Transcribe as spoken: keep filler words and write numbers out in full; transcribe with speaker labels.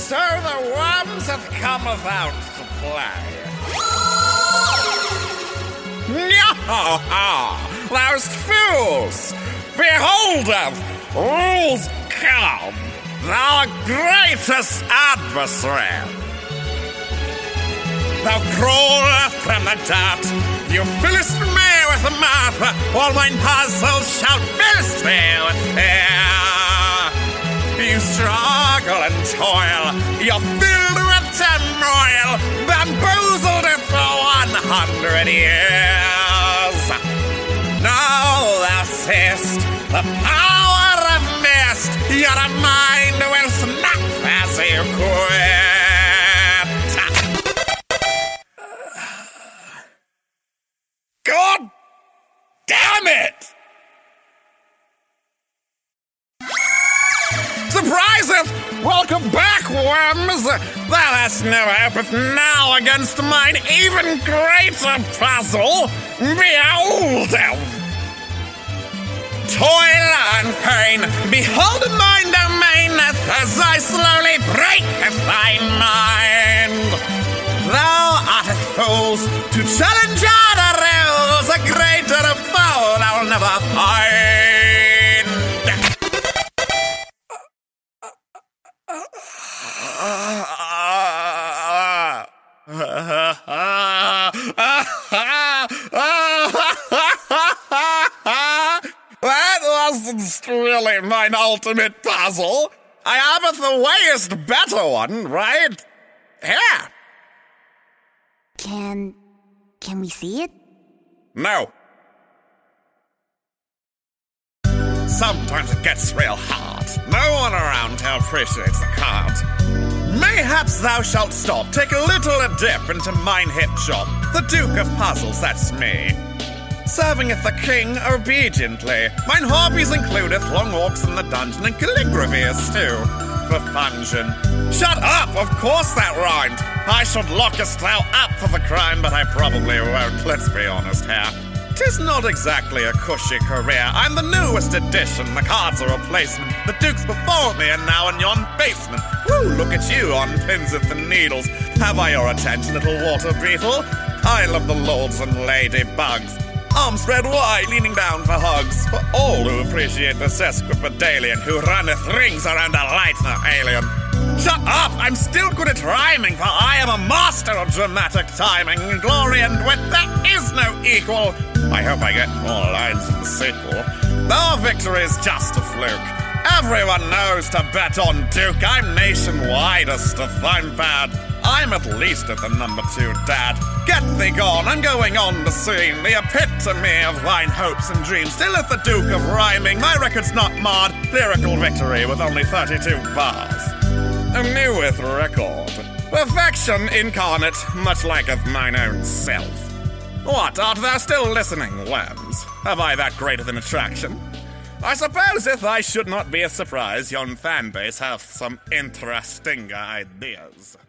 Speaker 1: So the worms have come about to play. Yo-ho-ho! Those fools! Behold them! Rules come! Our greatest adversary! Thou crawlest from the dirt, you fillest me with mirth, all mine puzzles shall fill thee with fear. You struggle and toil, you're filled with turmoil, bamboozled it for one hundred years. Now thou seest the power of mist, your mind will snap as you quit. God damn it! Surpriseth! Welcome back, worms! Thou hast no hope now against mine even greater puzzle. Behold! Toil and pain, behold mine domain as I slowly break thy mind. Thou art a fool to challenge other rules, a greater foe thou'll never find. That wasn't really mine ultimate puzzle. I have the wayest better one, right? Here.
Speaker 2: Can... can we see it?
Speaker 1: No. Sometimes it gets real hard. No one around who appreciates the card. Mayhaps thou shalt stop, take a little a dip into mine hip shop. The Duke of Puzzles, that's me. Servingeth the king obediently. Mine hobbies includeth long walks in the dungeon and calligraphy is too. For function. Shut up! Of course that rhymed! I should lockest thou up for the crime, but I probably won't, let's be honest here. 'Tis not exactly a cushy career. I'm the newest addition, the cards are a replacement. The Duke's before me and now in yon basement. Woo, look at you on pins and the needles. Have I your attention, little water beetle? I love the lords and ladybugs. Arms spread wide, leaning down for hugs. For all who appreciate the sesquipedalian who runneth rings around a Leitner alien. Shut up! I'm still good at rhyming, for I am a master of dramatic timing. Glory and wit, there is no equal. I hope I get more lines in the sequel. Our victory is just a fluke. Everyone knows to bet on Duke. I'm nationwidest if I'm bad. I'm at least at the number two dad. Get thee gone, I'm going on the scene. The epitome of thine hopes and dreams. Still at the Duke of Rhyming. My record's not marred. Lyrical victory with only thirty-two bars. A neweth record. Perfection incarnate, much like of mine own self. What, art thou still listening, worms? Have I that great of an attraction? I suppose if I should not be a surprise, yon fanbase have some interesting ideas.